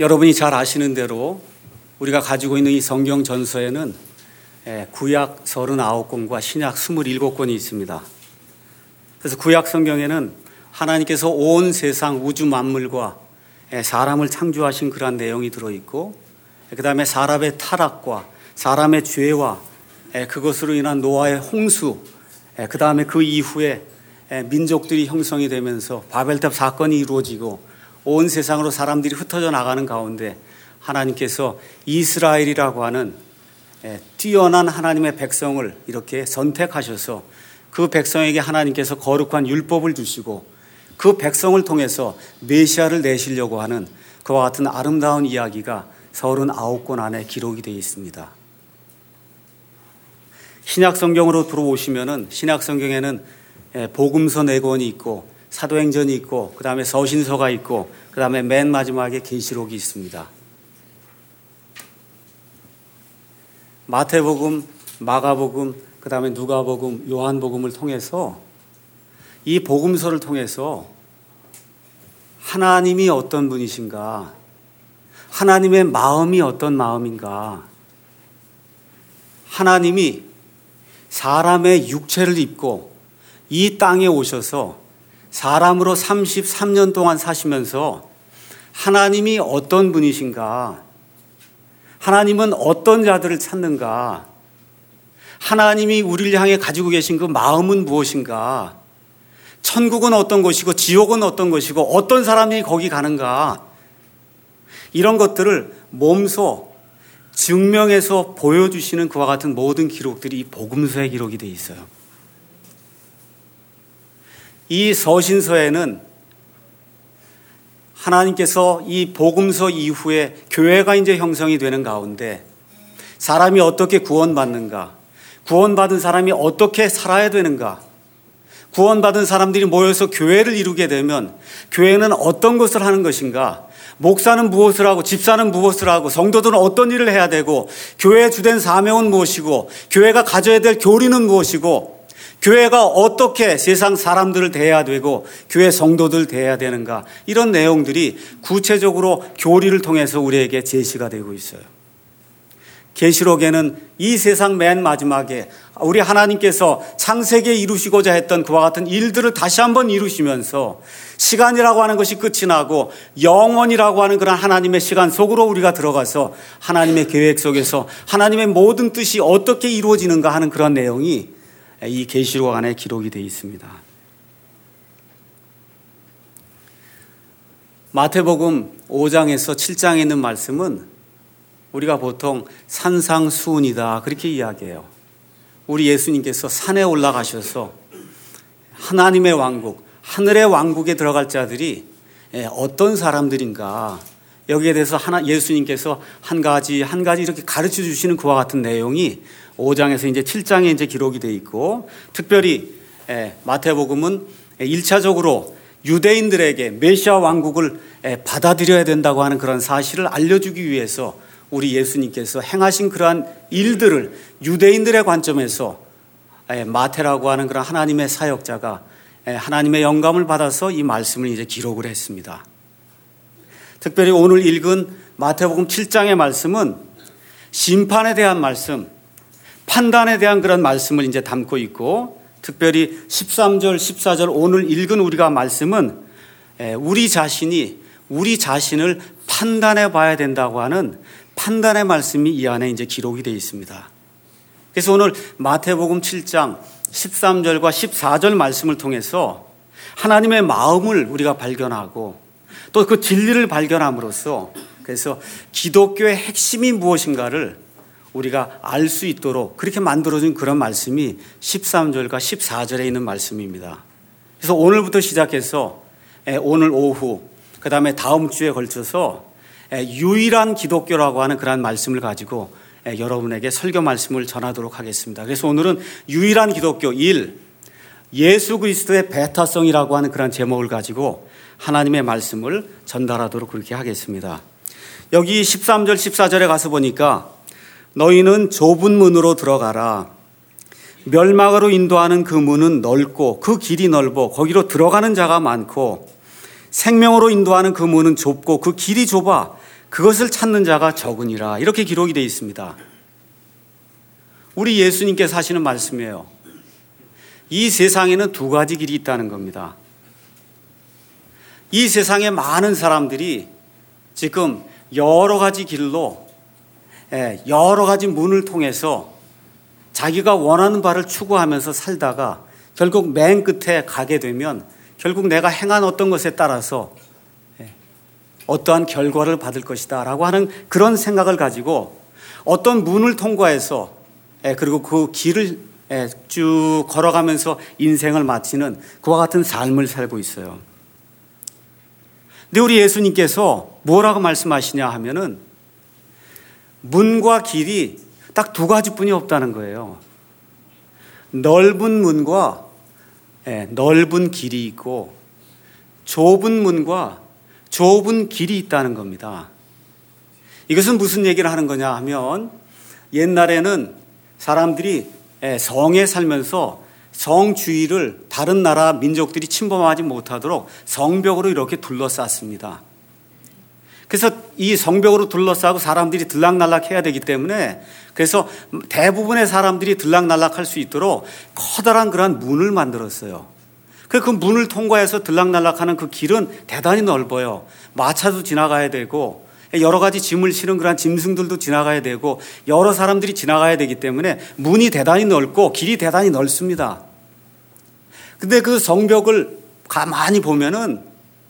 여러분이 잘 아시는 대로 우리가 가지고 있는 이 성경 전서에는 구약 39권과 신약 27권이 있습니다. 그래서 구약 성경에는 하나님께서 온 세상 우주 만물과 사람을 창조하신 그러한 내용이 들어있고, 그 다음에 사람의 타락과 사람의 죄와 그것으로 인한 노아의 홍수, 그 다음에 그 이후에 민족들이 형성이 되면서 바벨탑 사건이 이루어지고 온 세상으로 사람들이 흩어져 나가는 가운데 하나님께서 이스라엘이라고 하는 뛰어난 하나님의 백성을 이렇게 선택하셔서 그 백성에게 하나님께서 거룩한 율법을 주시고 그 백성을 통해서 메시아를 내시려고 하는 그와 같은 아름다운 이야기가 39권 안에 기록이 되어 있습니다. 신약 성경으로 들어오시면은 신약 성경에는 복음서 4권이 있고 사도행전이 있고 그 다음에 서신서가 있고 그 다음에 맨 마지막에 계시록이 있습니다. 마태복음, 마가복음, 그 다음에 누가복음, 요한복음을 통해서 이 복음서를 통해서 하나님이 어떤 분이신가, 하나님의 마음이 어떤 마음인가, 하나님이 사람의 육체를 입고 이 땅에 오셔서 사람으로 33년 동안 사시면서 하나님이 어떤 분이신가, 하나님은 어떤 자들을 찾는가, 하나님이 우리를 향해 가지고 계신 그 마음은 무엇인가, 천국은 어떤 것이고 지옥은 어떤 것이고 어떤 사람이 거기 가는가, 이런 것들을 몸소 증명해서 보여주시는 그와 같은 모든 기록들이 이 복음서에 기록이 되어 있어요. 이 서신서에는 하나님께서 이 복음서 이후에 교회가 이제 형성이 되는 가운데 사람이 어떻게 구원받는가, 구원받은 사람이 어떻게 살아야 되는가, 구원받은 사람들이 모여서 교회를 이루게 되면 교회는 어떤 것을 하는 것인가, 목사는 무엇을 하고 집사는 무엇을 하고 성도들은 어떤 일을 해야 되고 교회의 주된 사명은 무엇이고 교회가 가져야 될 교리는 무엇이고 교회가 어떻게 세상 사람들을 대해야 되고 교회 성도들 대해야 되는가, 이런 내용들이 구체적으로 교리를 통해서 우리에게 제시가 되고 있어요. 계시록에는 이 세상 맨 마지막에 우리 하나님께서 창세기에 이루시고자 했던 그와 같은 일들을 다시 한번 이루시면서 시간이라고 하는 것이 끝이 나고 영원이라고 하는 그런 하나님의 시간 속으로 우리가 들어가서 하나님의 계획 속에서 하나님의 모든 뜻이 어떻게 이루어지는가 하는 그런 내용이 이 계시록 안에 기록이 되어 있습니다. 마태복음 5장에서 7장에 있는 말씀은 우리가 보통 산상수훈이다 그렇게 이야기해요. 우리 예수님께서 산에 올라가셔서 하나님의 왕국, 하늘의 왕국에 들어갈 자들이 어떤 사람들인가, 여기에 대해서 예수님께서 한 가지 이렇게 가르쳐 주시는 그와 같은 내용이 5장에서 이제 7장에 이제 기록이 되어 있고, 특별히 마태복음은 1차적으로 유대인들에게 메시아 왕국을 받아들여야 된다고 하는 그런 사실을 알려주기 위해서 우리 예수님께서 행하신 그러한 일들을 유대인들의 관점에서 마태라고 하는 그런 하나님의 사역자가 하나님의 영감을 받아서 이 말씀을 이제 기록을 했습니다. 특별히 오늘 읽은 마태복음 7장의 말씀은 심판에 대한 말씀, 판단에 대한 그런 말씀을 이제 담고 있고, 특별히 13절, 14절 오늘 읽은 우리가 말씀은 우리 자신을 판단해 봐야 된다고 하는 판단의 말씀이 이 안에 이제 기록이 되어 있습니다. 그래서 오늘 마태복음 7장 13절과 14절 말씀을 통해서 하나님의 마음을 우리가 발견하고 또 그 진리를 발견함으로써 그래서 기독교의 핵심이 무엇인가를 우리가 알 수 있도록 그렇게 만들어준 그런 말씀이 13절과 14절에 있는 말씀입니다. 그래서 오늘부터 시작해서 오늘 오후 그 다음에 다음 주에 걸쳐서 유일한 기독교라고 하는 그런 말씀을 가지고 여러분에게 설교 말씀을 전하도록 하겠습니다. 그래서 오늘은 유일한 기독교 1, 예수 그리스도의 배타성이라고 하는 그런 제목을 가지고 하나님의 말씀을 전달하도록 그렇게 하겠습니다. 여기 13절 14절에 가서 보니까 너희는 좁은 문으로 들어가라. 멸망으로 인도하는 그 문은 넓고 그 길이 넓어 거기로 들어가는 자가 많고 생명으로 인도하는 그 문은 좁고 그 길이 좁아 그것을 찾는 자가 적으니라. 이렇게 기록이 되어 있습니다. 우리 예수님께서 하시는 말씀이에요. 이 세상에는 두 가지 길이 있다는 겁니다. 이 세상에 많은 사람들이 지금 여러 가지 길로, 여러 가지 문을 통해서 자기가 원하는 바를 추구하면서 살다가 결국 맨 끝에 가게 되면 결국 내가 행한 어떤 것에 따라서 어떠한 결과를 받을 것이다 라고 하는 그런 생각을 가지고 어떤 문을 통과해서 그리고 그 길을 쭉 걸어가면서 인생을 마치는 그와 같은 삶을 살고 있어요. 근데 우리 예수님께서 뭐라고 말씀하시냐 하면은 문과 길이 딱 두 가지뿐이 없다는 거예요. 넓은 문과 넓은 길이 있고 좁은 문과 좁은 길이 있다는 겁니다. 이것은 무슨 얘기를 하는 거냐 하면 옛날에는 사람들이 성에 살면서 성 주위를 다른 나라 민족들이 침범하지 못하도록 성벽으로 이렇게 둘러쌌습니다. 그래서 이 성벽으로 둘러싸고 사람들이 들락날락해야 되기 때문에 그래서 대부분의 사람들이 들락날락할 수 있도록 커다란 그런 문을 만들었어요. 그 문을 통과해서 들락날락하는 그 길은 대단히 넓어요. 마차도 지나가야 되고 여러 가지 짐을 실은 그런 짐승들도 지나가야 되고 여러 사람들이 지나가야 되기 때문에 문이 대단히 넓고 길이 대단히 넓습니다. 근데 그 성벽을 가만히 보면은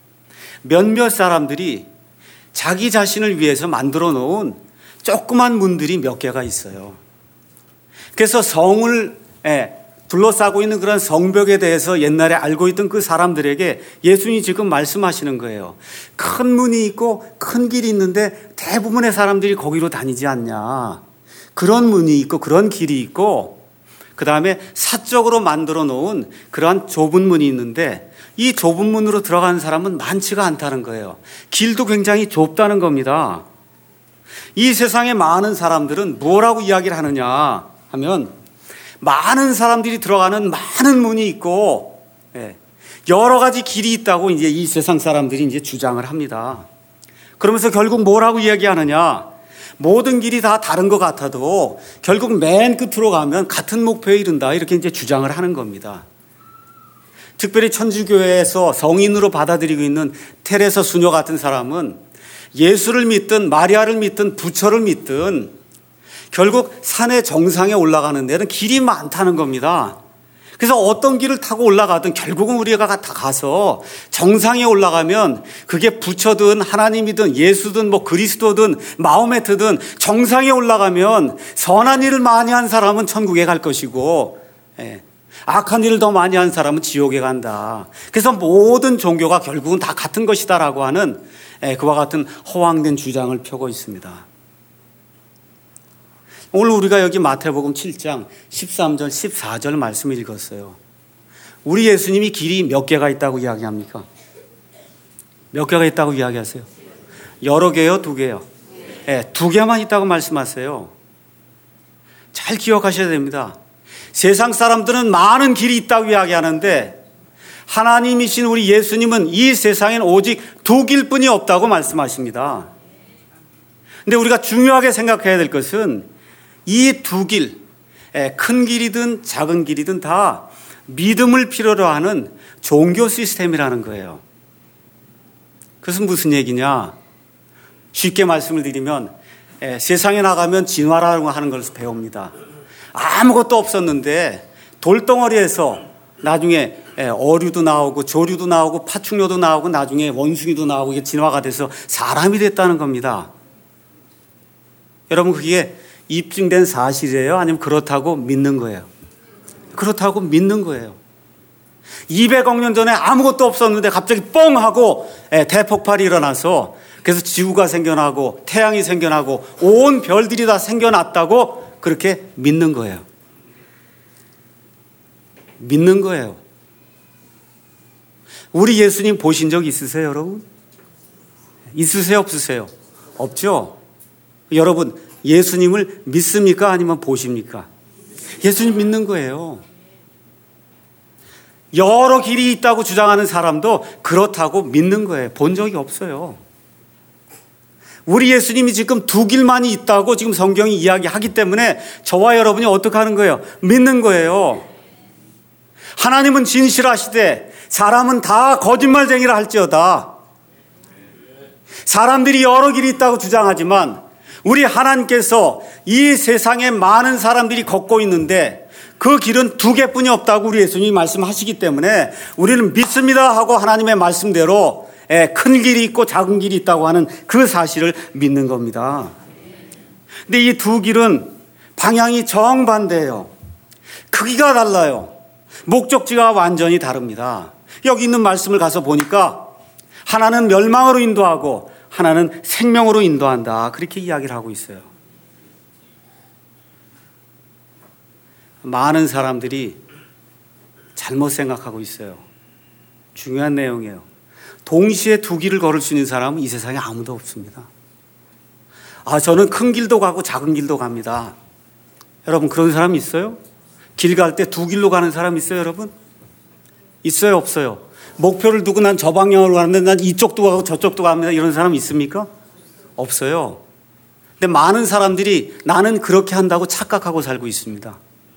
몇몇 사람들이 자기 자신을 위해서 만들어 놓은 조그만 문들이 몇 개가 있어요. 그래서 성을 둘러싸고 있는 그런 성벽에 대해서 옛날에 알고 있던 그 사람들에게 예수님이 지금 말씀하시는 거예요. 큰 문이 있고 큰 길이 있는데 대부분의 사람들이 거기로 다니지 않냐. 그런 문이 있고 그런 길이 있고 그 다음에 사적으로 만들어 놓은 그러한 좁은 문이 있는데 이 좁은 문으로 들어가는 사람은 많지가 않다는 거예요. 길도 굉장히 좁다는 겁니다. 이 세상에 많은 사람들은 뭐라고 이야기를 하느냐 하면 많은 사람들이 들어가는 많은 문이 있고 여러 가지 길이 있다고 이제 이 세상 사람들이 이제 주장을 합니다. 그러면서 결국 뭐라고 이야기하느냐? 모든 길이 다 다른 것 같아도 결국 맨 끝으로 가면 같은 목표에 이른다. 이렇게 이제 주장을 하는 겁니다. 특별히 천주교회에서 성인으로 받아들이고 있는 테레사 수녀 같은 사람은 예수를 믿든 마리아를 믿든 부처를 믿든 결국 산의 정상에 올라가는 데는 길이 많다는 겁니다. 그래서 어떤 길을 타고 올라가든 결국은 우리가 다 가서 정상에 올라가면 그게 부처든 하나님이든 예수든 뭐 그리스도든 마호메트든 정상에 올라가면 선한 일을 많이 한 사람은 천국에 갈 것이고 악한 일을 더 많이 한 사람은 지옥에 간다. 그래서 모든 종교가 결국은 다 같은 것이다라고 하는 그와 같은 허황된 주장을 펴고 있습니다. 오늘 우리가 여기 마태복음 7장 13절 14절 말씀을 읽었어요. 우리 예수님이 길이 몇 개가 있다고 이야기합니까? 몇 개가 있다고 이야기하세요? 여러 개요? 두 개요? 두 개만 있다고 말씀하세요. 잘 기억하셔야 됩니다. 세상 사람들은 많은 길이 있다고 이야기하는데 하나님이신 우리 예수님은 이 세상엔 오직 두 길뿐이 없다고 말씀하십니다. 근데 우리가 중요하게 생각해야 될 것은 이 두 길, 큰 길이든 작은 길이든 다 믿음을 필요로 하는 종교 시스템이라는 거예요. 그것은 무슨 얘기냐? 쉽게 말씀을 드리면 세상에 나가면 진화라고 하는 것을 배웁니다. 아무것도 없었는데 돌덩어리에서 나중에 어류도 나오고 조류도 나오고 파충류도 나오고 나중에 원숭이도 나오고 이게 진화가 돼서 사람이 됐다는 겁니다. 여러분 그게 입증된 사실이에요? 아니면 그렇다고 믿는 거예요? 그렇다고 믿는 거예요. 200억 년 전에 아무것도 없었는데 갑자기 뻥 하고 대폭발이 일어나서 그래서 지구가 생겨나고 태양이 생겨나고 온 별들이 다 생겨났다고 그렇게 믿는 거예요. 믿는 거예요. 우리 예수님 보신 적 있으세요, 여러분? 있으세요, 없으세요? 없죠? 여러분, 예수님을 믿습니까? 아니면 보십니까? 예수님 믿는 거예요. 여러 길이 있다고 주장하는 사람도 그렇다고 믿는 거예요. 본 적이 없어요. 우리 예수님이 지금 두 길만이 있다고 지금 성경이 이야기하기 때문에 저와 여러분이 어떻게 하는 거예요? 믿는 거예요. 하나님은 진실하시되 사람은 다 거짓말쟁이라 할지어다. 사람들이 여러 길이 있다고 주장하지만 우리 하나님께서 이 세상에 많은 사람들이 걷고 있는데 그 길은 두 개뿐이 없다고 우리 예수님이 말씀하시기 때문에 우리는 믿습니다 하고 하나님의 말씀대로 큰 길이 있고 작은 길이 있다고 하는 그 사실을 믿는 겁니다. 근데 이 두 길은 방향이 정반대예요. 크기가 달라요. 목적지가 완전히 다릅니다. 여기 있는 말씀을 가서 보니까 하나는 멸망으로 인도하고 하나는 생명으로 인도한다. 그렇게 이야기를 하고 있어요. 많은 사람들이 잘못 생각하고 있어요. 중요한 내용이에요. 동시에 두 길을 걸을 수 있는 사람은 이 세상에 아무도 없습니다. 저는 큰 길도 가고 작은 길도 갑니다. 여러분 그런 사람 있어요? 길 갈 때 두 길로 가는 사람 있어요, 여러분? 있어요, 없어요? 목표를 두고 난 저 방향으로 가는데 난 이쪽도 가고 저쪽도 갑니다. 이런 사람 있습니까? 없어요. 근데 많은 사람들이 나는 그렇게 한다고 착각하고 살고 있습니다.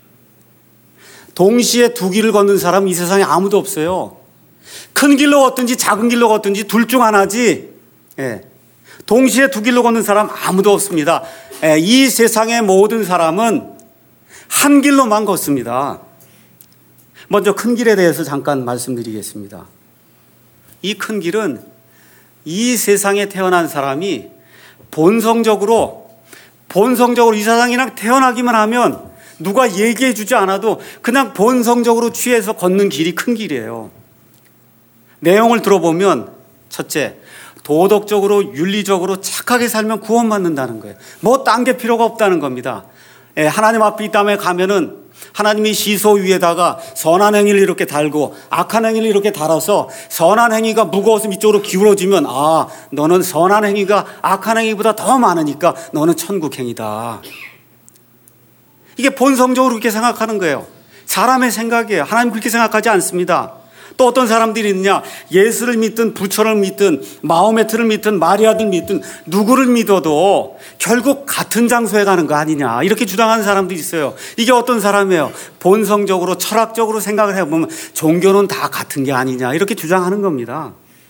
동시에 두 길을 걷는 사람은 이 세상에 아무도 없어요. 큰 길로 걷든지 작은 길로 걷든지 둘 중 하나지. 동시에 두 길로 걷는 사람 아무도 없습니다. 이 세상의 모든 사람은 한 길로만 걷습니다. 먼저 큰 길에 대해서 잠깐 말씀드리겠습니다. 이 큰 길은 이 세상에 태어난 사람이 본성적으로 이 세상에 그냥 태어나기만 하면 누가 얘기해 주지 않아도 그냥 본성적으로 취해서 걷는 길이 큰 길이에요. 내용을 들어보면 첫째, 도덕적으로 윤리적으로 착하게 살면 구원받는다는 거예요. 뭐 딴 게 필요가 없다는 겁니다. 하나님 앞에 이 땅에 가면은 하나님이 시소 위에다가 선한 행위를 이렇게 달고 악한 행위를 이렇게 달아서 선한 행위가 무거워서 이쪽으로 기울어지면 너는 선한 행위가 악한 행위보다 더 많으니까 너는 천국 행위다. 이게 본성적으로 그렇게 생각하는 거예요. 사람의 생각이에요. 하나님 그렇게 생각하지 않습니다. 또 어떤 사람들이 있느냐, 예수를 믿든 부처를 믿든 마호메트를 믿든 마리아를 믿든 누구를 믿어도 결국 같은 장소에 가는 거 아니냐 이렇게 주장하는 사람들이 있어요. 이게 어떤 사람이에요? 본성적으로 철학적으로 생각을 해보면 종교는 다 같은 게 아니냐 이렇게 주장하는 겁니다.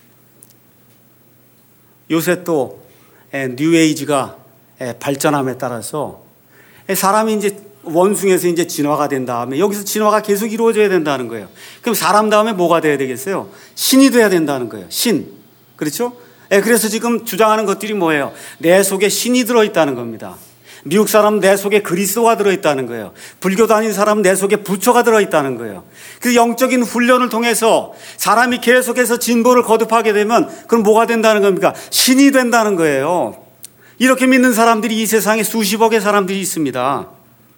요새 또 뉴에이지가 발전함에 따라서 사람이 이제 원숭이에서 이제 진화가 된 다음에 여기서 진화가 계속 이루어져야 된다는 거예요. 그럼 사람 다음에 뭐가 돼야 되겠어요? 신이 돼야 된다는 거예요. 신. 그렇죠? 그래서 지금 주장하는 것들이 뭐예요? 내 속에 신이 들어있다는 겁니다. 미국 사람은 내 속에 그리스도가 들어있다는 거예요. 불교 다니는 사람은 내 속에 부처가 들어있다는 거예요. 그 영적인 훈련을 통해서 사람이 계속해서 진보를 거듭하게 되면 그럼 뭐가 된다는 겁니까? 신이 된다는 거예요. 이렇게 믿는 사람들이 이 세상에 수십억의 사람들이 있습니다.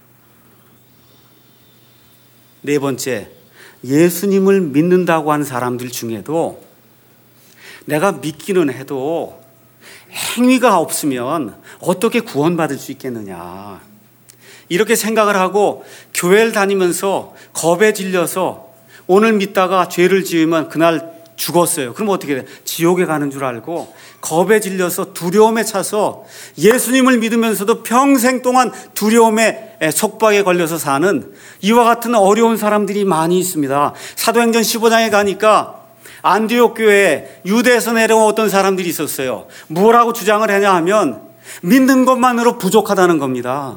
네 번째, 예수님을 믿는다고 하는 사람들 중에도 내가 믿기는 해도 행위가 없으면 어떻게 구원받을 수 있겠느냐 이렇게 생각을 하고 교회를 다니면서 겁에 질려서 오늘 믿다가 죄를 지으면 그날 죽었어요. 그럼 어떻게 돼? 지옥에 가는 줄 알고 겁에 질려서 두려움에 차서 예수님을 믿으면서도 평생 동안 두려움에 속박에 걸려서 사는 이와 같은 어려운 사람들이 많이 있습니다. 사도행전 15장에 가니까 안디옥 교회에 유대에서 내려온 어떤 사람들이 있었어요. 뭐라고 주장을 하냐 하면 믿는 것만으로 부족하다는 겁니다.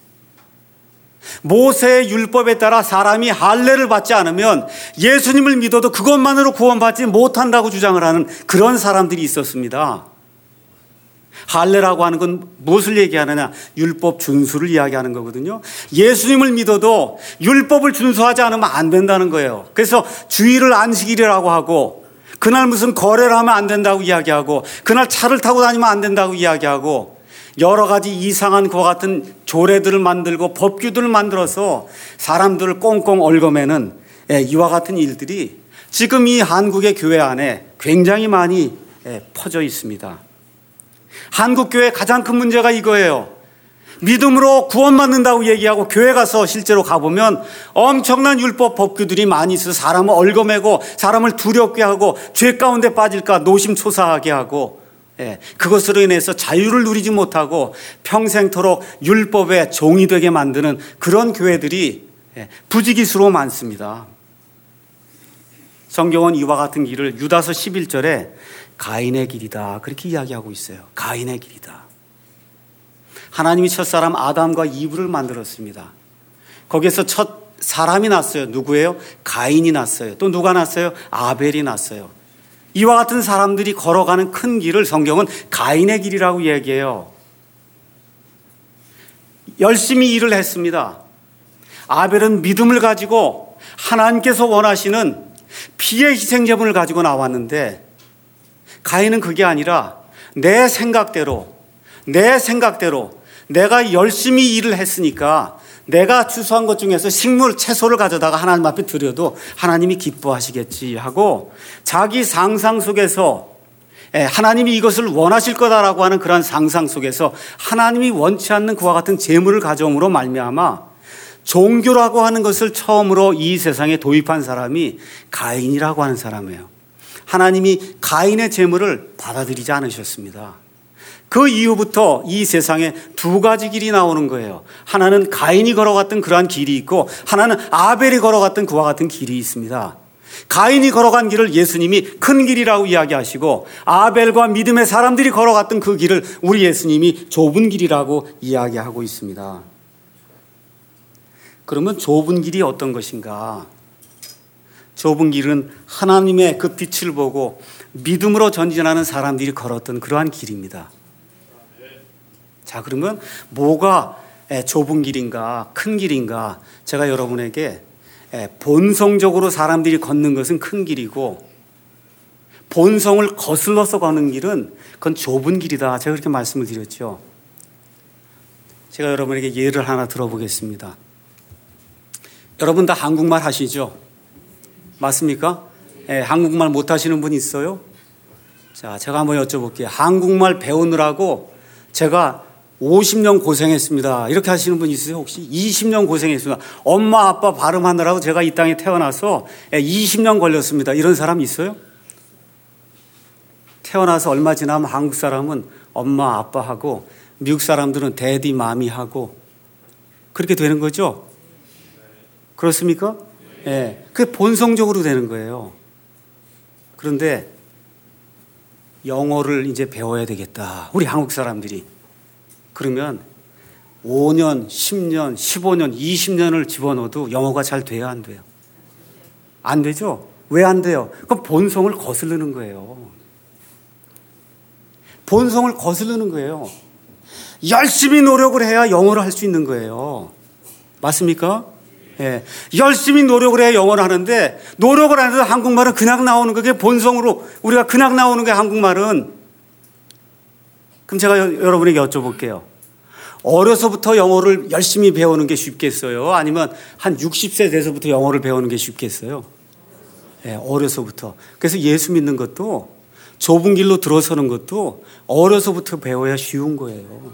모세의 율법에 따라 사람이 할례를 받지 않으면 예수님을 믿어도 그것만으로 구원받지 못한다고 주장을 하는 그런 사람들이 있었습니다. 할례라고 하는 건 무엇을 얘기하느냐? 율법 준수를 이야기하는 거거든요. 예수님을 믿어도 율법을 준수하지 않으면 안 된다는 거예요. 그래서 주일을 안식일이라고 하고 그날 무슨 거래를 하면 안 된다고 이야기하고 그날 차를 타고 다니면 안 된다고 이야기하고 여러 가지 이상한 그와 같은 조례들을 만들고 법규들을 만들어서 사람들을 꽁꽁 얽어매는 이와 같은 일들이 지금 이 한국의 교회 안에 굉장히 많이 퍼져 있습니다. 한국 교회의 가장 큰 문제가 이거예요. 믿음으로 구원받는다고 얘기하고 교회 가서 실제로 가보면 엄청난 율법 법규들이 많이 있어서 사람을 얽어매고 사람을 두렵게 하고 죄 가운데 빠질까 노심초사하게 하고 그것으로 인해서 자유를 누리지 못하고 평생토록 율법의 종이 되게 만드는 그런 교회들이 부지기수로 많습니다. 성경은 이와 같은 길을 유다서 11절에 가인의 길이다 그렇게 이야기하고 있어요. 가인의 길이다. 하나님이 첫사람 아담과 이브를 만들었습니다. 거기에서 첫 사람이 났어요. 누구예요? 가인이 났어요. 또 누가 났어요? 아벨이 났어요. 이와 같은 사람들이 걸어가는 큰 길을 성경은 가인의 길이라고 얘기해요. 열심히 일을 했습니다. 아벨은 믿음을 가지고 하나님께서 원하시는 피의 희생제물을 가지고 나왔는데 가인은 그게 아니라 내 생각대로 내가 열심히 일을 했으니까 내가 추수한 것 중에서 식물, 채소를 가져다가 하나님 앞에 드려도 하나님이 기뻐하시겠지 하고 자기 상상 속에서 하나님이 이것을 원하실 거다라고 하는 그런 상상 속에서 하나님이 원치 않는 그와 같은 재물을 가져옴으로 말미암아 종교라고 하는 것을 처음으로 이 세상에 도입한 사람이 가인이라고 하는 사람이에요. 하나님이 가인의 재물을 받아들이지 않으셨습니다. 그 이후부터 이 세상에 두 가지 길이 나오는 거예요. 하나는 가인이 걸어갔던 그러한 길이 있고 하나는 아벨이 걸어갔던 그와 같은 길이 있습니다. 가인이 걸어간 길을 예수님이 큰 길이라고 이야기하시고 아벨과 믿음의 사람들이 걸어갔던 그 길을 우리 예수님이 좁은 길이라고 이야기하고 있습니다. 그러면 좁은 길이 어떤 것인가? 좁은 길은 하나님의 그 빛을 보고 믿음으로 전진하는 사람들이 걸었던 그러한 길입니다. 자, 그러면 뭐가 좁은 길인가, 큰 길인가? 제가 여러분에게 본성적으로 사람들이 걷는 것은 큰 길이고 본성을 거슬러서 걷는 길은 그건 좁은 길이다. 제가 그렇게 말씀을 드렸죠. 제가 여러분에게 예를 하나 들어보겠습니다. 여러분 다 한국말 하시죠? 맞습니까? 한국말 못하시는 분 있어요? 자, 제가 한번 여쭤볼게요. 한국말 배우느라고 제가 50년 고생했습니다. 이렇게 하시는 분 있으세요? 혹시 20년 고생했습니다. 엄마 아빠 발음하느라고 제가 이 땅에 태어나서 20년 걸렸습니다. 이런 사람 있어요? 태어나서 얼마 지나면 한국 사람은 엄마 아빠하고 미국 사람들은 데디 마미하고 그렇게 되는 거죠? 그렇습니까? 예, 그게 본성적으로 되는 거예요. 그런데 영어를 이제 배워야 되겠다. 우리 한국 사람들이. 그러면 5년, 10년, 15년, 20년을 집어넣어도 영어가 잘 돼야 안 돼요? 안 되죠? 왜 안 돼요? 그럼 본성을 거스르는 거예요. 본성을 거스르는 거예요. 열심히 노력을 해야 영어를 할 수 있는 거예요. 맞습니까? 예, 열심히 노력을 해야 영어를 하는데 노력을 안 해서 한국말은 그냥 나오는 거, 그게 본성으로 우리가 그냥 나오는 게 한국말은. 그럼 제가 여러분에게 여쭤볼게요. 어려서부터 영어를 열심히 배우는 게 쉽겠어요? 아니면 한 60세 돼서부터 영어를 배우는 게 쉽겠어요? 예, 어려서부터. 그래서 예수 믿는 것도 좁은 길로 들어서는 것도 어려서부터 배워야 쉬운 거예요.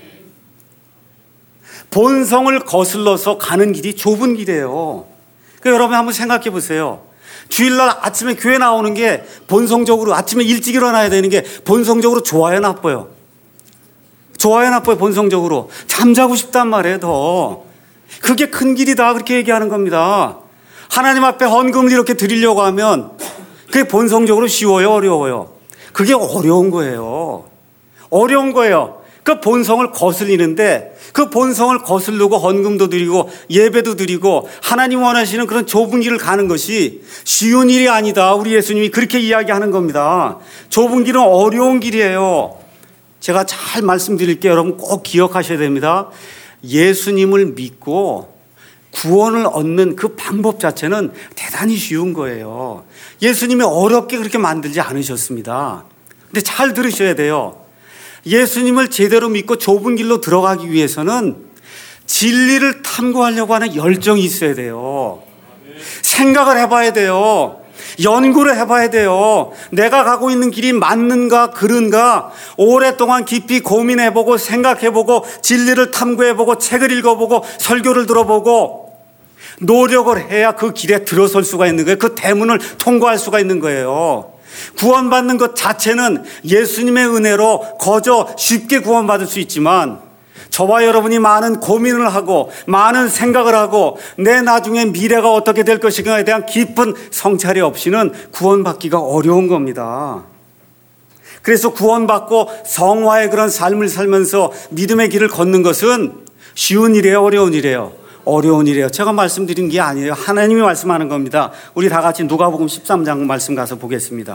본성을 거슬러서 가는 길이 좁은 길이에요. 그러니까 여러분 한번 생각해 보세요. 주일날 아침에 교회 나오는 게 본성적으로 아침에 일찍 일어나야 되는 게 본성적으로 좋아요, 나빠요? 좋아요, 나빠요? 본성적으로 잠자고 싶단 말이에요. 더 그게 큰 길이다 그렇게 얘기하는 겁니다. 하나님 앞에 헌금을 이렇게 드리려고 하면 그게 본성적으로 쉬워요, 어려워요? 그게 어려운 거예요. 어려운 거예요. 그 본성을 거슬리는데 그 본성을 거슬르고 헌금도 드리고 예배도 드리고 하나님 원하시는 그런 좁은 길을 가는 것이 쉬운 일이 아니다. 우리 예수님이 그렇게 이야기하는 겁니다. 좁은 길은 어려운 길이에요. 제가 잘 말씀드릴게요. 여러분 꼭 기억하셔야 됩니다. 예수님을 믿고 구원을 얻는 그 방법 자체는 대단히 쉬운 거예요. 예수님이 어렵게 그렇게 만들지 않으셨습니다. 근데 잘 들으셔야 돼요. 예수님을 제대로 믿고 좁은 길로 들어가기 위해서는 진리를 탐구하려고 하는 열정이 있어야 돼요. 생각을 해봐야 돼요. 연구를 해봐야 돼요. 내가 가고 있는 길이 맞는가 그른가 오랫동안 깊이 고민해보고 생각해보고 진리를 탐구해보고 책을 읽어보고 설교를 들어보고 노력을 해야 그 길에 들어설 수가 있는 거예요. 그 대문을 통과할 수가 있는 거예요. 구원받는 것 자체는 예수님의 은혜로 거저 쉽게 구원받을 수 있지만 저와 여러분이 많은 고민을 하고 많은 생각을 하고 내 나중에 미래가 어떻게 될 것인가에 대한 깊은 성찰이 없이는 구원받기가 어려운 겁니다. 그래서 구원받고 성화의 그런 삶을 살면서 믿음의 길을 걷는 것은 쉬운 일이에요, 어려운 일이에요? 어려운 일이에요. 제가 말씀드린 게 아니에요. 하나님이 말씀하는 겁니다. 우리 다 같이 누가복음 13장 말씀 가서 보겠습니다.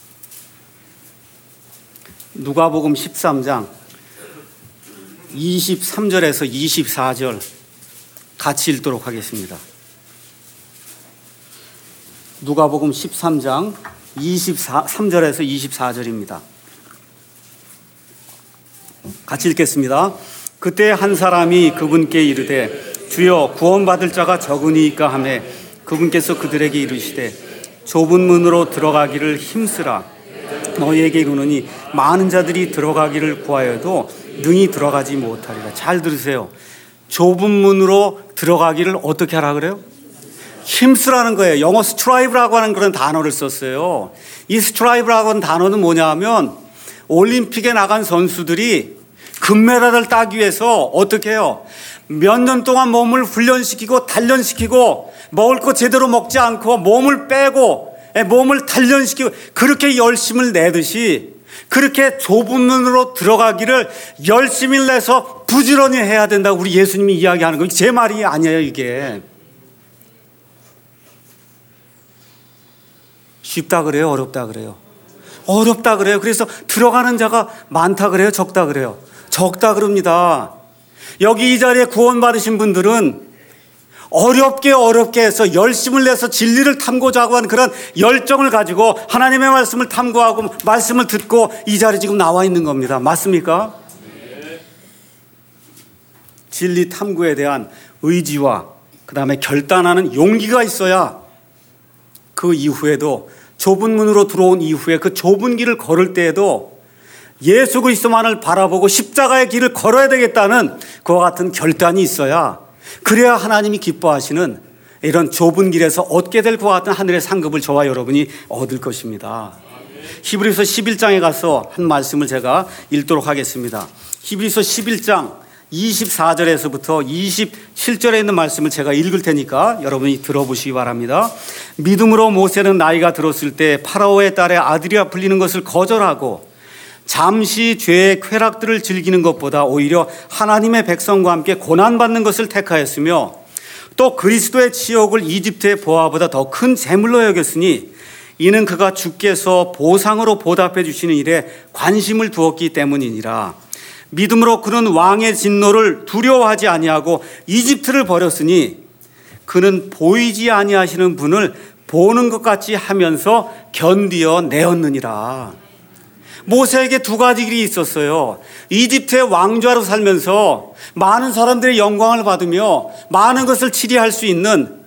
누가복음 13장 23절에서 24절 같이 읽도록 하겠습니다. 누가복음 13장 23절에서 24절입니다. 같이 읽겠습니다. 그때 한 사람이 그분께 이르되 주여 구원받을 자가 적으니까 하매 그분께서 그들에게 이르시되 좁은 문으로 들어가기를 힘쓰라. 너희에게 이르노니 많은 자들이 들어가기를 구하여도 능히 들어가지 못하리라. 잘 들으세요. 좁은 문으로 들어가기를 어떻게 하라 그래요? 힘쓰라는 거예요. 영어 스트라이브라고 하는 그런 단어를 썼어요. 이 스트라이브라고 하는 단어는 뭐냐 하면 올림픽에 나간 선수들이 금메달을 따기 위해서 어떻게 해요? 몇 년 동안 몸을 훈련시키고 단련시키고 먹을 거 제대로 먹지 않고 몸을 빼고 몸을 단련시키고 그렇게 열심을 내듯이 그렇게 좁은 문으로 들어가기를 열심히 내서 부지런히 해야 된다고 우리 예수님이 이야기하는 거예요. 제 말이 아니에요, 이게. 쉽다 그래요? 어렵다 그래요? 어렵다 그래요. 그래서 들어가는 자가 많다 그래요? 적다 그래요? 적다 그럽니다. 여기 이 자리에 구원받으신 분들은 어렵게 해서 열심을 내서 진리를 탐고자 하고 하는 그런 열정을 가지고 하나님의 말씀을 탐구하고 말씀을 듣고 이 자리에 지금 나와 있는 겁니다. 맞습니까? 네. 진리 탐구에 대한 의지와 그 다음에 결단하는 용기가 있어야 그 이후에도 좁은 문으로 들어온 이후에 그 좁은 길을 걸을 때에도 예수 그리스도만을 바라보고 십자가의 길을 걸어야 되겠다는 그와 같은 결단이 있어야 그래야 하나님이 기뻐하시는 이런 좁은 길에서 얻게 될 그와 같은 하늘의 상급을 저와 여러분이 얻을 것입니다. 히브리서 11장에 가서 한 말씀을 제가 읽도록 하겠습니다. 히브리서 11장 24절에서부터 27절에 있는 말씀을 제가 읽을 테니까 여러분이 들어보시기 바랍니다. 믿음으로 모세는 나이가 들었을 때 파라오의 딸의 아들이라 불리는 것을 거절하고 잠시 죄의 쾌락들을 즐기는 것보다 오히려 하나님의 백성과 함께 고난받는 것을 택하였으며 또 그리스도의 치욕을 이집트의 보화보다 더 큰 재물로 여겼으니 이는 그가 주께서 보상으로 보답해 주시는 일에 관심을 두었기 때문이니라. 믿음으로 그는 왕의 진노를 두려워하지 아니하고 이집트를 버렸으니 그는 보이지 아니하시는 분을 보는 것 같이 하면서 견디어 내었느니라. 모세에게 두 가지 길이 있었어요. 이집트의 왕좌로 살면서 많은 사람들의 영광을 받으며 많은 것을 치리할 수 있는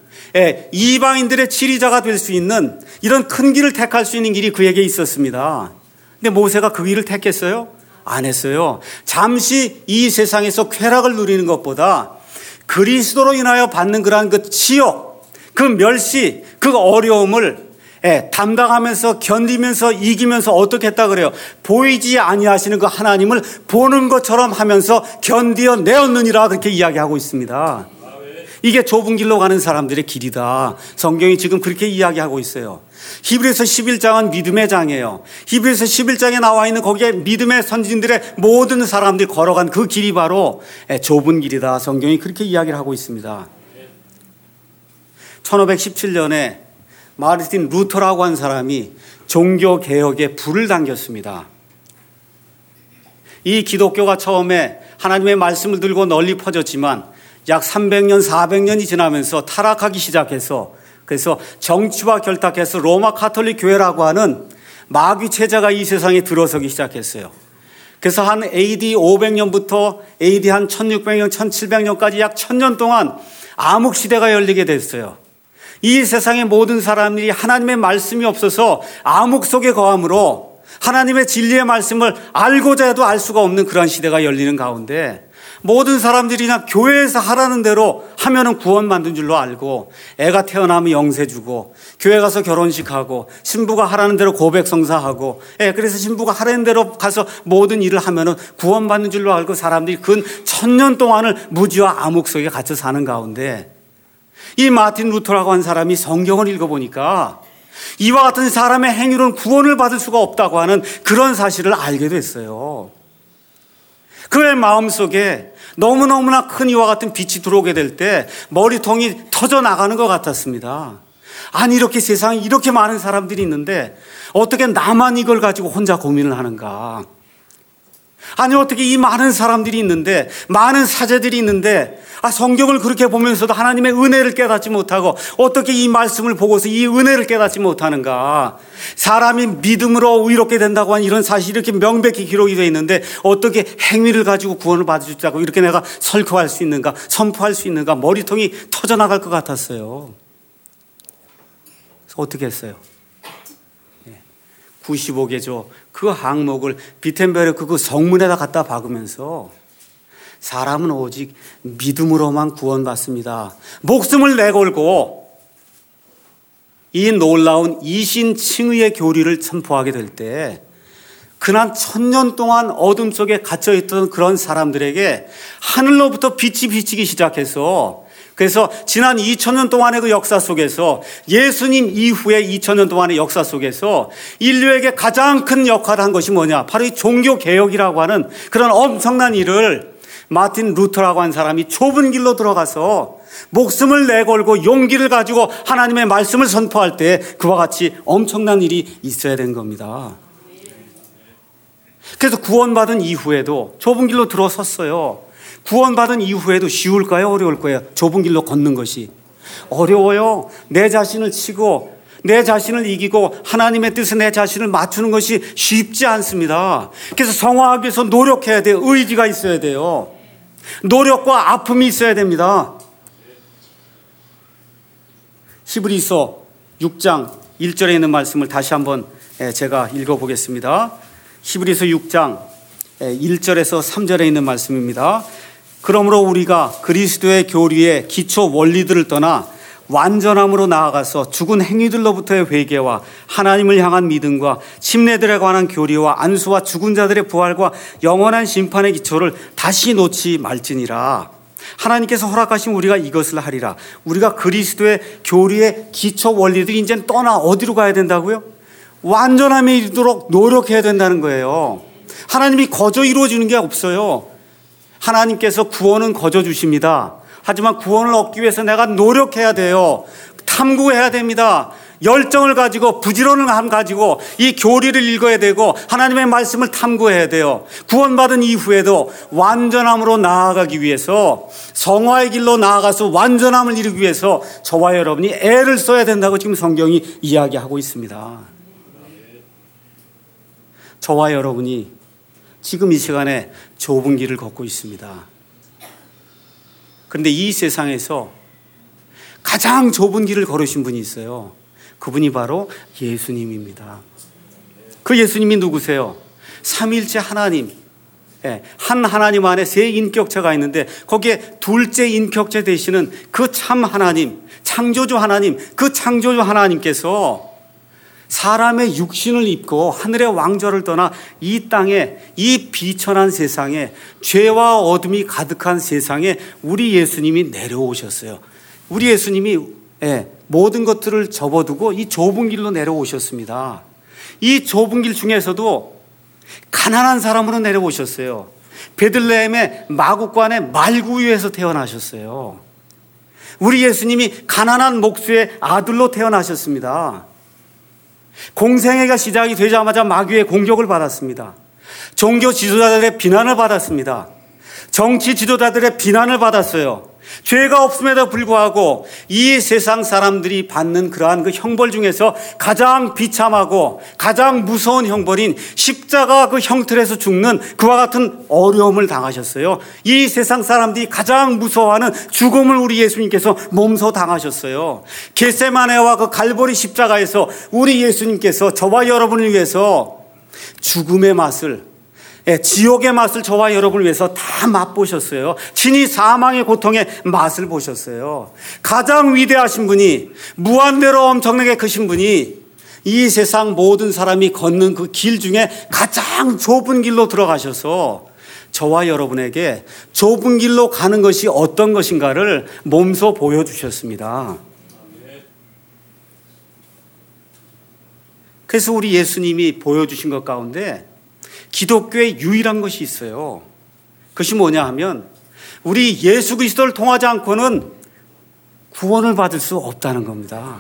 이방인들의 치리자가 될 수 있는 이런 큰 길을 택할 수 있는 길이 그에게 있었습니다. 근데 모세가 그 길을 택했어요? 안 했어요. 잠시 이 세상에서 쾌락을 누리는 것보다 그리스도로 인하여 받는 그러한 그 치욕, 그 멸시, 그 어려움을 담당하면서 견디면서 이기면서 어떻게 했다 그래요? 보이지 아니하시는 그 하나님을 보는 것처럼 하면서 견디어 내었느니라 그렇게 이야기하고 있습니다. 이게 좁은 길로 가는 사람들의 길이다. 성경이 지금 그렇게 이야기하고 있어요. 히브리서 11장은 믿음의 장이에요. 히브리서 11장에 나와 있는 거기에 믿음의 선진들의 모든 사람들이 걸어간 그 길이 바로 좁은 길이다. 성경이 그렇게 이야기를 하고 있습니다. 1517년에 마르틴 루터라고 한 사람이 종교개혁에 불을 당겼습니다. 이 기독교가 처음에 하나님의 말씀을 들고 널리 퍼졌지만 약 300년, 400년이 지나면서 타락하기 시작해서 그래서 정치와 결탁해서 로마 가톨릭 교회라고 하는 마귀 체제가 이 세상에 들어서기 시작했어요. 그래서 한 AD 500년부터 AD 한 1600년, 1700년까지 약 1000년 동안 암흑 시대가 열리게 됐어요. 이 세상의 모든 사람들이 하나님의 말씀이 없어서 암흑 속에 거함으로 하나님의 진리의 말씀을 알고자 해도 알 수가 없는 그런 시대가 열리는 가운데 모든 사람들이 그냥 교회에서 하라는 대로 하면은 구원받는 줄로 알고, 애가 태어나면 영세 주고, 교회 가서 결혼식하고, 신부가 하라는 대로 고백성사하고, 그래서 신부가 하라는 대로 가서 모든 일을 하면은 구원받는 줄로 알고, 사람들이 근 1000년 동안을 무지와 암흑 속에 갇혀 사는 가운데, 이 마틴 루터라고 한 사람이 성경을 읽어보니까 이와 같은 사람의 행위로는 구원을 받을 수가 없다고 하는 그런 사실을 알게 됐어요. 그의 마음속에 너무너무나 큰 이와 같은 빛이 들어오게 될 때 머리통이 터져 나가는 것 같았습니다. 아니, 이렇게 세상에 이렇게 많은 사람들이 있는데 어떻게 나만 이걸 가지고 혼자 고민을 하는가? 아니, 어떻게 이 많은 사람들이 있는데, 많은 사제들이 있는데, 성경을 그렇게 보면서도 하나님의 은혜를 깨닫지 못하고 어떻게 이 말씀을 보고서 이 은혜를 깨닫지 못하는가? 사람이 믿음으로 의롭게 된다고 하는 이런 사실이 이렇게 명백히 기록이 되어 있는데 어떻게 행위를 가지고 구원을 받을 수 있다고 이렇게 내가 설교할 수 있는가, 선포할 수 있는가? 머리통이 터져나갈 것 같았어요. 그래서 어떻게 했어요? 95개조 그 항목을 비텐베르크 그 성문에다 갖다 박으면서 사람은 오직 믿음으로만 구원받습니다. 목숨을 내걸고 이 놀라운 이신칭의의 교리를 선포하게 될 때 그난 1000년 동안 어둠 속에 갇혀있던 그런 사람들에게 하늘로부터 빛이 비치기 시작해서, 그래서 지난 2000년 동안의 그 역사 속에서, 예수님 이후의 2000년 동안의 역사 속에서 인류에게 가장 큰 역할을 한 것이 뭐냐? 바로 이 종교개혁이라고 하는 그런 엄청난 일을 마틴 루터라고 한 사람이 좁은 길로 들어가서 목숨을 내걸고 용기를 가지고 하나님의 말씀을 선포할 때 그와 같이 엄청난 일이 있어야 된 겁니다. 그래서 구원받은 이후에도 좁은 길로 들어섰어요. 구원받은 이후에도 쉬울까요? 어려울까요? 좁은 길로 걷는 것이 어려워요. 내 자신을 치고 내 자신을 이기고 하나님의 뜻에 내 자신을 맞추는 것이 쉽지 않습니다. 그래서 성화하기 위해서 노력해야 돼요. 의지가 있어야 돼요. 노력과 아픔이 있어야 됩니다. 히브리서 6장 1절에 있는 말씀을 다시 한번 제가 읽어보겠습니다. 히브리서 6장 1절에서 3절에 있는 말씀입니다. 그러므로 우리가 그리스도의 교리의 기초 원리들을 떠나 완전함으로 나아가서 죽은 행위들로부터의 회개와 하나님을 향한 믿음과 침례들에 관한 교리와 안수와 죽은 자들의 부활과 영원한 심판의 기초를 다시 놓지 말지니라. 하나님께서 허락하신 우리가 이것을 하리라. 우리가 그리스도의 교리의 기초 원리들이 이제 떠나 어디로 가야 된다고요? 완전함에 이르도록 노력해야 된다는 거예요. 하나님이 거저 이루어지는 게 없어요. 하나님께서 구원은 거저 주십니다. 하지만 구원을 얻기 위해서 내가 노력해야 돼요. 탐구해야 됩니다. 열정을 가지고 부지런을 가지고 이 교리를 읽어야 되고 하나님의 말씀을 탐구해야 돼요. 구원받은 이후에도 완전함으로 나아가기 위해서, 성화의 길로 나아가서 완전함을 이루기 위해서 저와 여러분이 애를 써야 된다고 지금 성경이 이야기하고 있습니다. 저와 여러분이 지금 이 시간에 좁은 길을 걷고 있습니다. 그런데 이 세상에서 가장 좁은 길을 걸으신 분이 있어요. 그분이 바로 예수님입니다. 그 예수님이 누구세요? 삼위일체 하나님. 한 하나님 안에 세 인격체가 있는데 거기에 둘째 인격체 되시는 그 참 하나님, 창조주 하나님, 그 창조주 하나님께서 사람의 육신을 입고 하늘의 왕좌를 떠나 이 땅에, 이 비천한 세상에, 죄와 어둠이 가득한 세상에 우리 예수님이 내려오셨어요. 우리 예수님이 모든 것들을 접어두고 이 좁은 길로 내려오셨습니다. 이 좁은 길 중에서도 가난한 사람으로 내려오셨어요. 베들레헴의 마구간의 말구유에서 태어나셨어요. 우리 예수님이 가난한 목수의 아들로 태어나셨습니다. 공생애가 시작이 되자마자 마귀의 공격을 받았습니다. 종교 지도자들의 비난을 받았습니다. 정치 지도자들의 비난을 받았어요. 죄가 없음에도 불구하고 이 세상 사람들이 받는 그러한 그 형벌 중에서 가장 비참하고 가장 무서운 형벌인 십자가 그 형틀에서 죽는 그와 같은 어려움을 당하셨어요. 이 세상 사람들이 가장 무서워하는 죽음을 우리 예수님께서 몸소 당하셨어요. 겟세마네와 그 갈보리 십자가에서 우리 예수님께서 저와 여러분을 위해서 죽음의 맛을, 지옥의 맛을 저와 여러분을 위해서 다 맛보셨어요. 친히 사망의 고통의 맛을 보셨어요. 가장 위대하신 분이, 무한대로 엄청나게 크신 분이 이 세상 모든 사람이 걷는 그 길 중에 가장 좁은 길로 들어가셔서 저와 여러분에게 좁은 길로 가는 것이 어떤 것인가를 몸소 보여주셨습니다. 그래서 우리 예수님이 보여주신 것 가운데 기독교의 유일한 것이 있어요. 그것이 뭐냐 하면 우리 예수 그리스도를 통하지 않고는 구원을 받을 수 없다는 겁니다.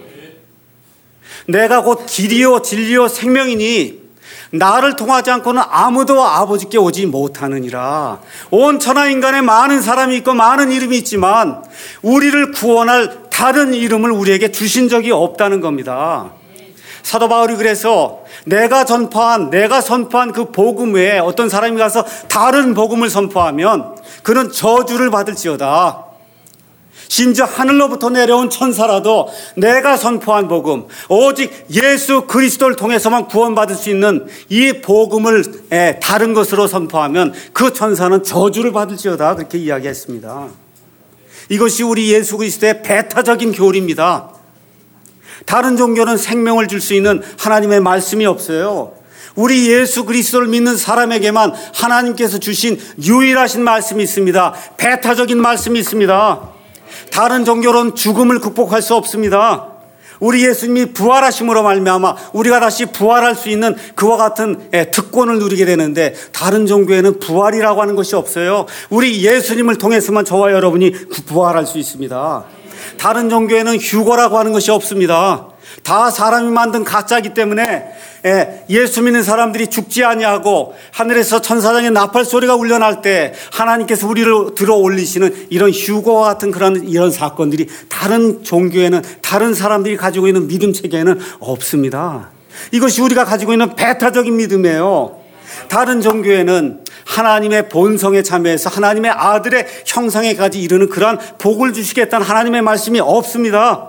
내가 곧 길이요 진리요 생명이니 나를 통하지 않고는 아무도 아버지께 오지 못하느니라. 온 천하 인간에 많은 사람이 있고 많은 이름이 있지만 우리를 구원할 다른 이름을 우리에게 주신 적이 없다는 겁니다. 사도 바울이 그래서 내가 선포한 그 복음 외에 어떤 사람이 가서 다른 복음을 선포하면 그는 저주를 받을지어다. 심지어 하늘로부터 내려온 천사라도 내가 선포한 복음, 오직 예수 그리스도를 통해서만 구원받을 수 있는 이 복음을 다른 것으로 선포하면 그 천사는 저주를 받을지어다. 그렇게 이야기했습니다. 이것이 우리 예수 그리스도의 배타적인 교리입니다. 다른 종교는 생명을 줄 수 있는 하나님의 말씀이 없어요. 우리 예수 그리스도를 믿는 사람에게만 하나님께서 주신 유일하신 말씀이 있습니다. 배타적인 말씀이 있습니다. 다른 종교로는 죽음을 극복할 수 없습니다. 우리 예수님이 부활하심으로 말미암아 우리가 다시 부활할 수 있는 그와 같은 특권을 누리게 되는데 다른 종교에는 부활이라고 하는 것이 없어요. 우리 예수님을 통해서만 저와 여러분이 부활할 수 있습니다. 다른 종교에는 휴거라고 하는 것이 없습니다. 다 사람이 만든 가짜이기 때문에 예수 믿는 사람들이 죽지 아니하고 하늘에서 천사장의 나팔 소리가 울려날 때 하나님께서 우리를 들어 올리시는 이런 휴거와 같은 이런 사건들이 다른 종교에는, 다른 사람들이 가지고 있는 믿음 체계에는 없습니다. 이것이 우리가 가지고 있는 배타적인 믿음이에요. 다른 종교에는 하나님의 본성에 참여해서 하나님의 아들의 형상에까지 이르는 그러한 복을 주시겠다는 하나님의 말씀이 없습니다.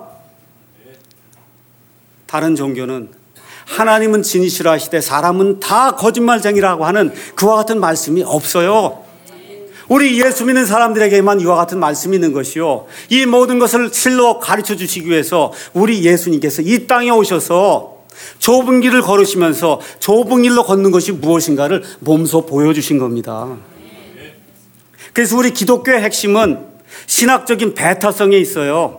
다른 종교는 하나님은 진실을 하시되 사람은 다 거짓말쟁이라고 하는 그와 같은 말씀이 없어요. 우리 예수 믿는 사람들에게만 이와 같은 말씀이 있는 것이요, 이 모든 것을 실로 가르쳐 주시기 위해서 우리 예수님께서 이 땅에 오셔서 좁은 길을 걸으시면서 좁은 길로 걷는 것이 무엇인가를 몸소 보여주신 겁니다. 그래서 우리 기독교의 핵심은 신학적인 배타성에 있어요.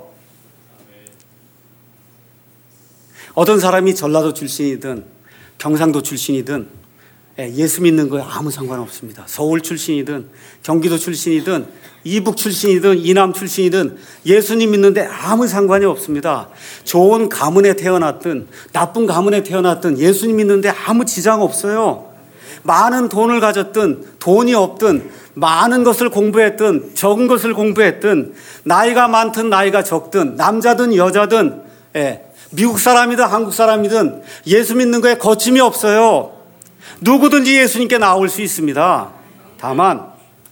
어떤 사람이 전라도 출신이든 경상도 출신이든 예수 믿는 거에 아무 상관없습니다. 서울 출신이든 경기도 출신이든 이북 출신이든 이남 출신이든 예수님 믿는데 아무 상관이 없습니다. 좋은 가문에 태어났든 나쁜 가문에 태어났든 예수님 믿는데 아무 지장 없어요. 많은 돈을 가졌든 돈이 없든 많은 것을 공부했든 적은 것을 공부했든 나이가 많든 나이가 적든 남자든 여자든 미국 사람이든 한국 사람이든 예수 믿는 거에 거침이 없어요. 누구든지 예수님께 나올 수 있습니다. 다만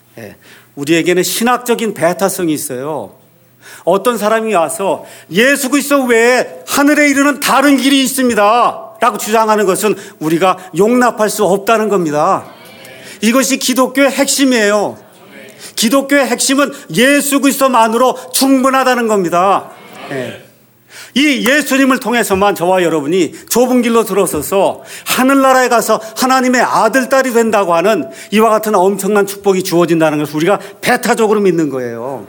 우리에게는 신학적인 배타성이 있어요. 어떤 사람이 와서 예수 그리스도 외에 하늘에 이르는 다른 길이 있습니다 라고 주장하는 것은 우리가 용납할 수 없다는 겁니다. 이것이 기독교의 핵심이에요. 기독교의 핵심은 예수 그리스도만으로 충분하다는 겁니다. 이 예수님을 통해서만 저와 여러분이 좁은 길로 들어서서 하늘나라에 가서 하나님의 아들, 딸이 된다고 하는 이와 같은 엄청난 축복이 주어진다는 것을 우리가 배타적으로 믿는 거예요.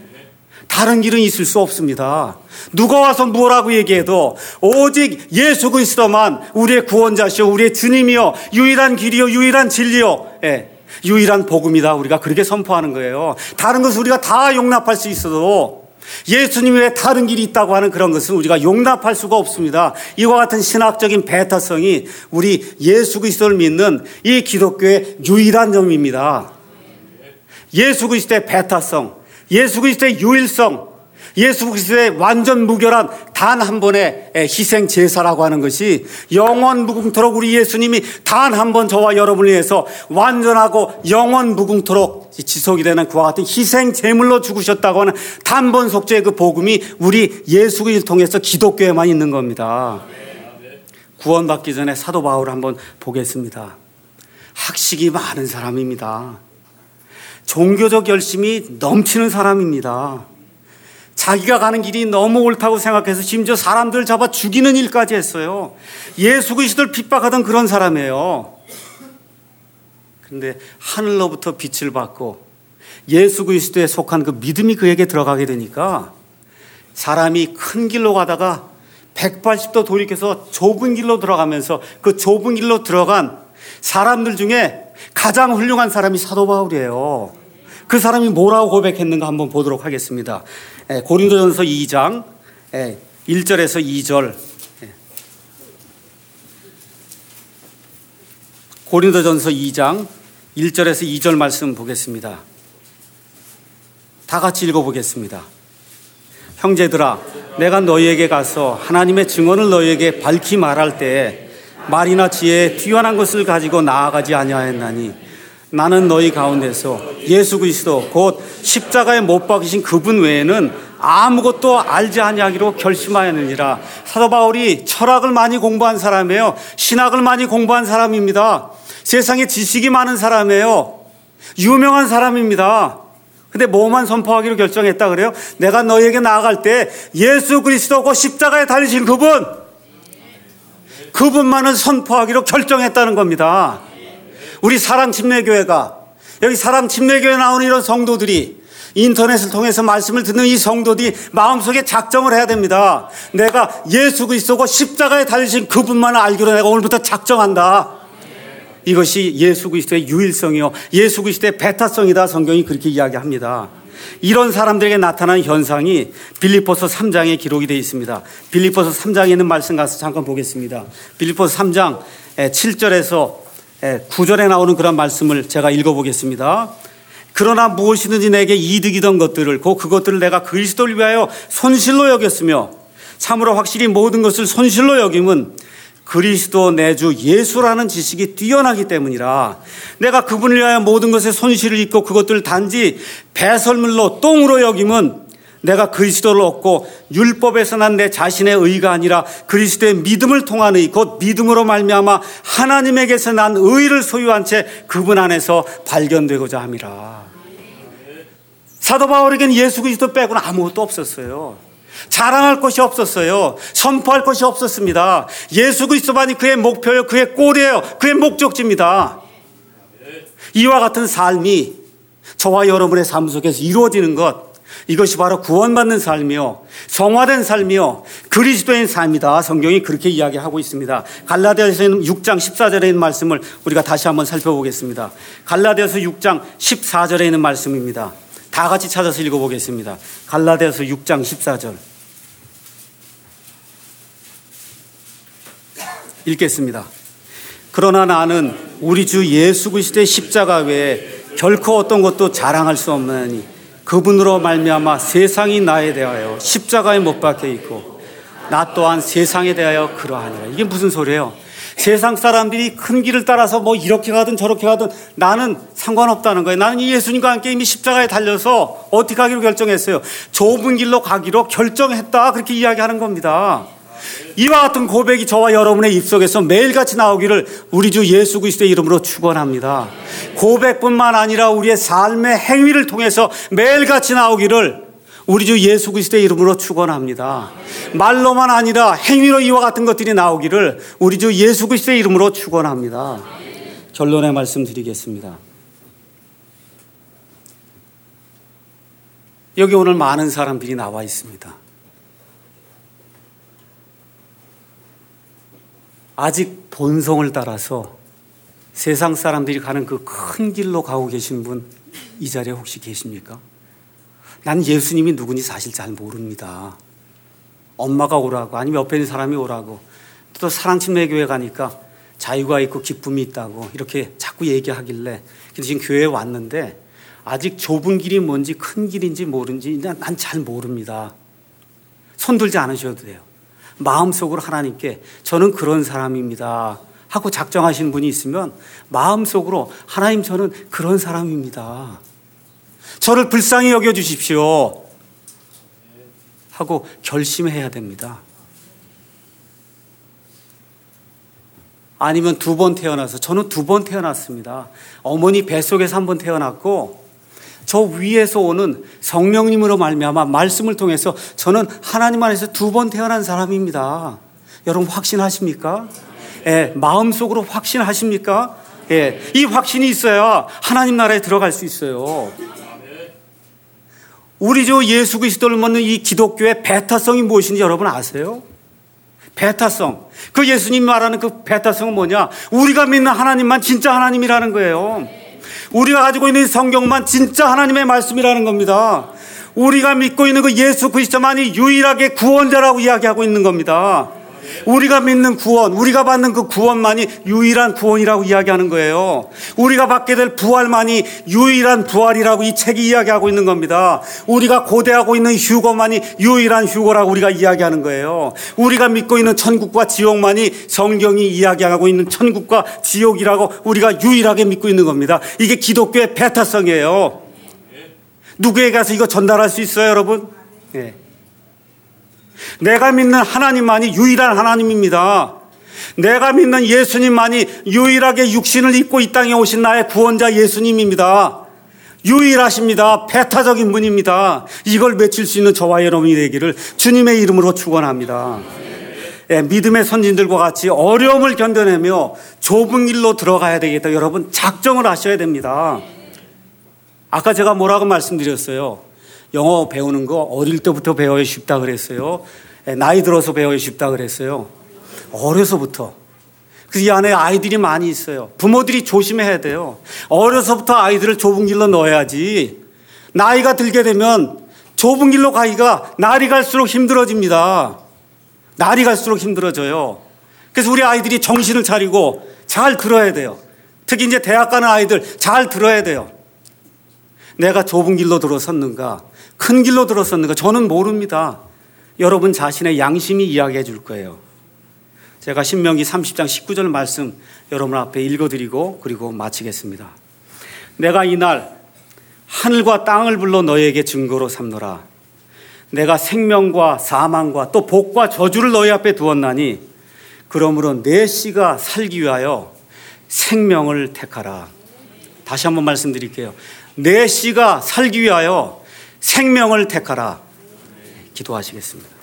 다른 길은 있을 수 없습니다. 누가 와서 뭐라고 얘기해도 오직 예수 그리스도만 우리의 구원자시오, 우리의 주님이요, 유일한 길이요, 유일한 진리요, 유일한 복음이다. 우리가 그렇게 선포하는 거예요. 다른 것을 우리가 다 용납할 수 있어도 예수님 외에 다른 길이 있다고 하는 그런 것은 우리가 용납할 수가 없습니다. 이와 같은 신학적인 배타성이 우리 예수 그리스도를 믿는 이 기독교의 유일한 점입니다. 예수 그리스도의 배타성, 예수 그리스도의 유일성, 예수 그리스도의 완전 무결한 단 한 번의 희생 제사라고 하는 것이 영원 무궁토록 우리 예수님이 단 한 번 저와 여러분을 위해서 완전하고 영원 무궁토록 지속이 되는 그와 같은 희생 제물로 죽으셨다고 하는 단번 속죄의 그 복음이 우리 예수 그리스도를 통해서 기독교에만 있는 겁니다. 구원받기 전에 사도 바울을 한번 보겠습니다. 학식이 많은 사람입니다. 종교적 열심이 넘치는 사람입니다. 자기가 가는 길이 너무 옳다고 생각해서 심지어 사람들 잡아 죽이는 일까지 했어요. 예수 그리스도를 핍박하던 그런 사람이에요. 그런데 하늘로부터 빛을 받고 예수 그리스도에 속한 그 믿음이 그에게 들어가게 되니까 사람이 큰 길로 가다가 180도 돌이켜서 좁은 길로 들어가면서 그 좁은 길로 들어간 사람들 중에 가장 훌륭한 사람이 사도 바울이에요. 그 사람이 뭐라고 고백했는가 한번 보도록 하겠습니다. 고린도전서 2장 1절에서 2절. 고린도전서 2장 1절에서 2절 말씀 보겠습니다. 다 같이 읽어보겠습니다. 형제들아, 내가 너희에게 가서 하나님의 증언을 너희에게 밝히 말할 때에 말이나 지혜에 뛰어난 것을 가지고 나아가지 아니하였나니 나는 너희 가운데서 예수 그리스도 곧 십자가에 못 박히신 그분 외에는 아무것도 알지 아니하기로 결심하였느니라. 사도 바울이 철학을 많이 공부한 사람이에요. 신학을 많이 공부한 사람입니다. 세상에 지식이 많은 사람이에요. 유명한 사람입니다. 근데 뭐만 선포하기로 결정했다 그래요? 내가 너희에게 나아갈 때 예수 그리스도 곧 십자가에 달리신 그분만을 선포하기로 결정했다는 겁니다. 우리 사랑침례교회가, 여기 사랑침례교회에 나오는 이런 성도들이 인터넷을 통해서 말씀을 듣는 이 성도들이 마음속에 작정을 해야 됩니다. 내가 예수 그리스도고 십자가에 달리신 그분만을 알기로 내가 오늘부터 작정한다. 이것이 예수 그리스도의 유일성이요, 예수 그리스도의 배타성이다. 성경이 그렇게 이야기합니다. 이런 사람들에게 나타난 현상이 빌립보서 3장에 기록이 되어 있습니다. 빌립보서 3장에 있는 말씀 가서 잠깐 보겠습니다. 빌립보서 3장 7절에서 9절에 나오는 그런 말씀을 제가 읽어보겠습니다. 그러나 무엇이든지 내게 이득이던 것들을 그것들을 내가 그리스도를 위하여 손실로 여겼으며 참으로 확실히 모든 것을 손실로 여김은 그리스도 내 주 예수라는 지식이 뛰어나기 때문이라. 내가 그분을 위하여 모든 것에 손실을 입고 그것들을 단지 배설물로 똥으로 여김은 내가 그리스도를 얻고 율법에서 난 내 자신의 의가 아니라 그리스도의 믿음을 통한 의, 곧 믿음으로 말미암아 하나님에게서 난 의를 소유한 채 그분 안에서 발견되고자 함이라. 사도 바울에게는 예수 그리스도 빼고는 아무것도 없었어요. 자랑할 것이 없었어요. 선포할 것이 없었습니다. 예수 그리스도만이 그의 목표예요. 그의 꼴이에요. 그의 목적지입니다. 이와 같은 삶이 저와 여러분의 삶 속에서 이루어지는 것, 이것이 바로 구원받는 삶이요, 성화된 삶이요, 그리스도인 삶이다. 성경이 그렇게 이야기하고 있습니다. 갈라디아서 6장 14절에 있는 말씀을 우리가 다시 한번 살펴보겠습니다. 갈라디아서 6장 14절에 있는 말씀입니다. 다 같이 찾아서 읽어보겠습니다. 갈라디아서 6장 14절 읽겠습니다. 그러나 나는 우리 주 예수 그리스도의 십자가 외에 결코 어떤 것도 자랑할 수 없나니 그분으로 말미암아 세상이 나에 대하여 십자가에 못 박혀 있고 나 또한 세상에 대하여 그러하니라. 이게 무슨 소리예요? 세상 사람들이 큰 길을 따라서 뭐 이렇게 가든 저렇게 가든 나는 상관없다는 거예요. 나는 이 예수님과 함께 이미 십자가에 달려서 어떻게 하기로 결정했어요? 좁은 길로 가기로 결정했다. 그렇게 이야기하는 겁니다. 이와 같은 고백이 저와 여러분의 입속에서 매일같이 나오기를 우리 주 예수 그리스도의 이름으로 축원합니다. 고백뿐만 아니라 우리의 삶의 행위를 통해서 매일같이 나오기를 우리 주 예수 그리스도의 이름으로 축원합니다. 말로만 아니라 행위로 이와 같은 것들이 나오기를 우리 주 예수 그리스도의 이름으로 축원합니다. 결론의 말씀 드리겠습니다. 여기 오늘 많은 사람들이 나와 있습니다. 아직 본성을 따라서 세상 사람들이 가는 그 큰 길로 가고 계신 분 이 자리에 혹시 계십니까? 난 예수님이 누군지 사실 잘 모릅니다. 엄마가 오라고, 아니면 옆에 있는 사람이 오라고, 또 사랑침례교회 가니까 자유가 있고 기쁨이 있다고 이렇게 자꾸 얘기하길래 지금 교회에 왔는데 아직 좁은 길이 뭔지 큰 길인지 모른지 난 잘 모릅니다. 손들지 않으셔도 돼요. 마음속으로 하나님께 저는 그런 사람입니다 하고 작정하시는 분이 있으면 마음속으로 하나님 저는 그런 사람입니다. 저를 불쌍히 여겨주십시오 하고 결심해야 됩니다. 아니면 2번 태어나서, 저는 2번 태어났습니다. 어머니 뱃속에서 1번 태어났고, 저 위에서 오는 성령님으로 말미암아 말씀을 통해서 저는 하나님 안에서 2번 태어난 사람입니다. 여러분 확신하십니까? 예, 마음속으로 확신하십니까? 예, 이 확신이 있어야 하나님 나라에 들어갈 수 있어요. 우리 저 예수 그리스도를 믿는 이 기독교의 배타성이 무엇인지 여러분 아세요? 배타성. 그 예수님 말하는 그 배타성은 뭐냐? 우리가 믿는 하나님만 진짜 하나님이라는 거예요. 우리가 가지고 있는 성경만 진짜 하나님의 말씀이라는 겁니다. 우리가 믿고 있는 그 예수 그리스도만이 유일하게 구원자라고 이야기하고 있는 겁니다. 우리가 믿는 구원, 우리가 받는 그 구원만이 유일한 구원이라고 이야기하는 거예요. 우리가 받게 될 부활만이 유일한 부활이라고 이 책이 이야기하고 있는 겁니다. 우리가 고대하고 있는 휴거만이 유일한 휴거라고 우리가 이야기하는 거예요. 우리가 믿고 있는 천국과 지옥만이 성경이 이야기하고 있는 천국과 지옥이라고 우리가 유일하게 믿고 있는 겁니다. 이게 기독교의 배타성이에요. 누구에게 가서 이거 전달할 수 있어요, 여러분? 네. 내가 믿는 하나님만이 유일한 하나님입니다. 내가 믿는 예수님만이 유일하게 육신을 입고 이 땅에 오신 나의 구원자 예수님입니다. 유일하십니다. 배타적인 분입니다. 이걸 외칠 수 있는 저와 여러분이 되기를 주님의 이름으로 축원합니다. 예, 믿음의 선진들과 같이 어려움을 견뎌내며 좁은 길로 들어가야 되겠다. 여러분 작정을 하셔야 됩니다. 아까 제가 뭐라고 말씀드렸어요? 영어 배우는 거 어릴 때부터 배워야 쉽다 그랬어요. 나이 들어서 배워야 쉽다 그랬어요. 어려서부터. 그 이 안에 아이들이 많이 있어요. 부모들이 조심해야 돼요. 어려서부터 아이들을 좁은 길로 넣어야지. 나이가 들게 되면 좁은 길로 가기가 날이 갈수록 힘들어집니다. 날이 갈수록 힘들어져요. 그래서 우리 아이들이 정신을 차리고 잘 들어야 돼요. 특히 이제 대학 가는 아이들 잘 들어야 돼요. 내가 좁은 길로 들어섰는가, 큰 길로 들어섰는가, 저는 모릅니다. 여러분 자신의 양심이 이야기해 줄 거예요. 제가 신명기 30장 19절 말씀 여러분 앞에 읽어드리고 그리고 마치겠습니다. 내가 이날 하늘과 땅을 불러 너희에게 증거로 삼노라. 내가 생명과 사망과 또 복과 저주를 너희 앞에 두었나니 그러므로 내 씨가 살기 위하여 생명을 택하라. 다시 한번 말씀드릴게요. 내 씨가 살기 위하여 생명을 택하라. 기도하시겠습니다.